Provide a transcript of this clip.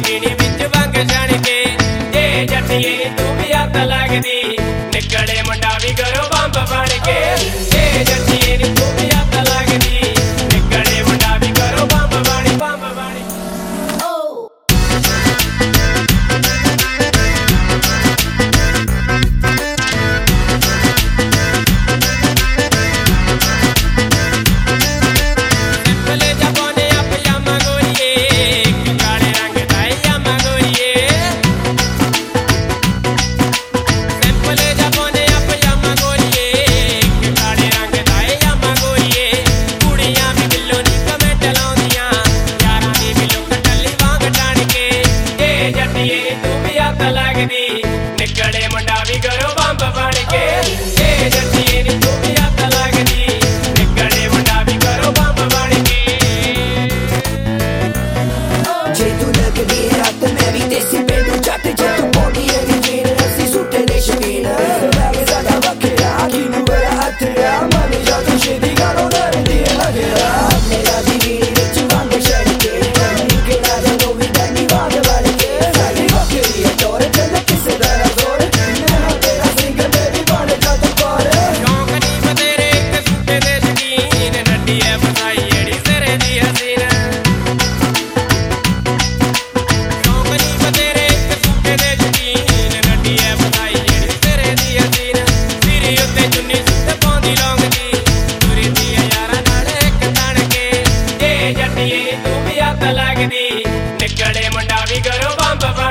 ਪੀਣੀ ਵਿੱਚ ਵੰਗ ਛਣ ਕੇ ਜੇ ਜੱਟੀਏ ਨੀ ਤੂੰ ਵੀ ਹੱਥ ਲੱਗਦੀ ਨਿਕਲੇ ਮੁੰਡਾ ਵੀ ਘਰੋਂ ਬੰਬ ਬਣ ਕੇ ਜੇ ਜੱਟੀਏ ਨੀ ਤੂੰ ਵੀ ਹੱਥ ਲੱਗਦੀ ਨਿਕਲੇ ਮੁੰਡਾ ਵੀ ਘਰੋਂ ਬੰਬ ਬਣ ਨਿਕਲੇ ਮੁੰਡਾ ਵੀ ਘਰੋਂ ਬੰਬ ਬਣ ਕੇ ਜੇ ਜੱਟੀਏ ਨੀ ਤੂੰ ਵੀ ਹੱਥ ਲੱਗਦੀ ਨਿਕਲੇ ਮੁੰਡਾ ਵੀ ਘਰੋਂ ਬੰਬ ਬਣ ਕੇ ਜੇ ਤੂੰ ਲੱਗਦੀ ਹੈ ਹੱਥ ਮੈਂ ਵੀ ਦੇਸੀ ਪੇਂਡੂ ਜੱਟ ਜੇ ਤੂੰ ਪਾਉਂਦੀ ਹੈ ਯਕੀਨ ਅਸੀਂ ਸੁੱਟੇ ਦੇ ਸ਼ੌਕੀਨ ਲੱਗ ਸਾਡਾ ਵੱਖਰਾ ਕਿਨੂੰ ਬੜਾ ਹੱਥਰਾ ਮਨ ਜਾ ਤੂੰ ਛੇਤੀ ਗਾਣੋਂ ਡਰਦੀ ਲੱਗਦਾ ਮੇਰਾ ਦੀ ਵੀੜੀ ਵਿੱਚ ਵੰਗ ਛੜ ਕੇ ਨਿਕਲਾ ਜਦੋਂ ਵੀ ਡੈਨੀ ਵਾਂਗ ਵੜ ਕੇ ਸਾਡੀ ਵੱਖਰੀ ਹੈ ਟੋਰ ਚੱਲ ਕਿਸੇ ਦਾ ਜ਼ੋਰ ਮੈਂ ਤੇਰਾ ਸਿੰਗਰ ਬੇਬੀ ਬਣ ਜਾ ਤੂੰ ਪਾਰ ਸ਼ੌਂਕ ਨੀ ਬਤੇਰੇ ਇੱਕ ਸੁੱਟੇ ਦੇ ਸ਼ੌਕੀਨ ਨੱਡੀ ਐ ਫਸਾਈ ਜਿਹੜੀ ਸਿਰੇ ਦੀ ਹਸੀਨ ਸ਼ੌਂਕ ਨੀ ਬਤੇਰੇ ਇੱਕ ਸੁੱਟੇ ਦੇ ਸ਼ੌਕੀਨ ਨੱਡੀ ਐ ਫਸਾਈ ਜਿਹੜੀ ਸਿਰੇ ਦੀ ਹਸੀਨ ਸਿਰੇ ਉੱਤੇ ਚੁੰਨੀ ਸੁੱਟ ਪਾਉਂਦੀ ਲੌਂਗਦੀ ਤੁਰਦੀ ਐ ਯਾਰਾਂ ਨਾਲ ਇੱਕ ਤਣ ਕੇ ਜੇ ਜੱਟੀਏ ਨੀ ਤੂੰ ਵੀ ਹੱਥ ਲੱਗਦੀ ਨਿਕਲੇ ਮੁੰਡਾ ਵੀ ਘਰੋਂ ਬੰਬ